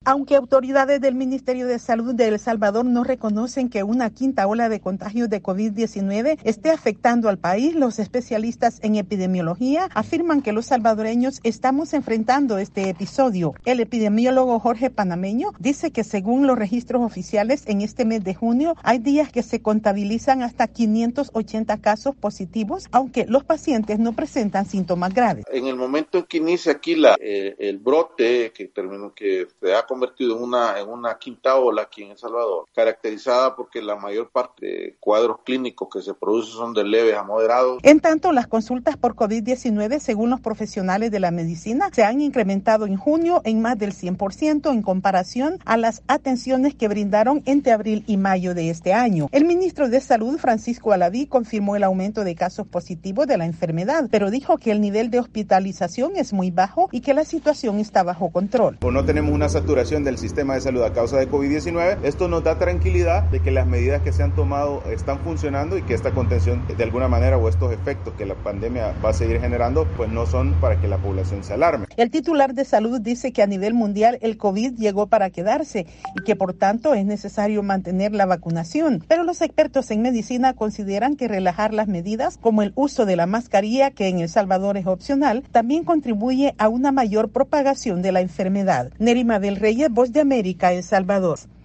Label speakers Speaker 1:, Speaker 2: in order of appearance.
Speaker 1: Aunque autoridades del Ministerio de Salud de El Salvador no reconocen que una quinta ola de contagios de COVID-19 esté afectando al país, los especialistas en epidemiología afirman que los salvadoreños estamos enfrentando este episodio. El epidemiólogo Jorge Panameño dice que según los registros oficiales en este mes de junio hay días que se contabilizan hasta 580 casos positivos, aunque los pacientes no presentan síntomas graves.
Speaker 2: En el momento en que inicia aquí el brote que se ha convertido en una quinta ola aquí en El Salvador, caracterizada porque la mayor parte de cuadros clínicos que se producen son de leves a moderados.
Speaker 1: En tanto, las consultas por COVID-19, según los profesionales de la medicina, se han incrementado en junio en más del 100% en comparación a las atenciones que brindaron entre abril y mayo de este año. El ministro de Salud, Francisco Aladí, confirmó el aumento de casos positivos de la enfermedad, pero dijo que el nivel de hospitalización es muy bajo y que la situación está bajo control.
Speaker 3: No tenemos una saturación del sistema de salud a causa de COVID-19. Esto nos da tranquilidad de que las medidas que se han tomado están funcionando y que esta contención de alguna manera o estos efectos que la pandemia va a seguir generando pues no son para que la población se alarme.
Speaker 1: El titular de salud dice que a nivel mundial el COVID llegó para quedarse y que por tanto es necesario mantener la vacunación, pero los expertos en medicina consideran que relajar las medidas como el uso de la mascarilla, que en El Salvador es opcional, también contribuye a una mayor propagación de la enfermedad. Nerima del Reyes, Voz de América, El Salvador.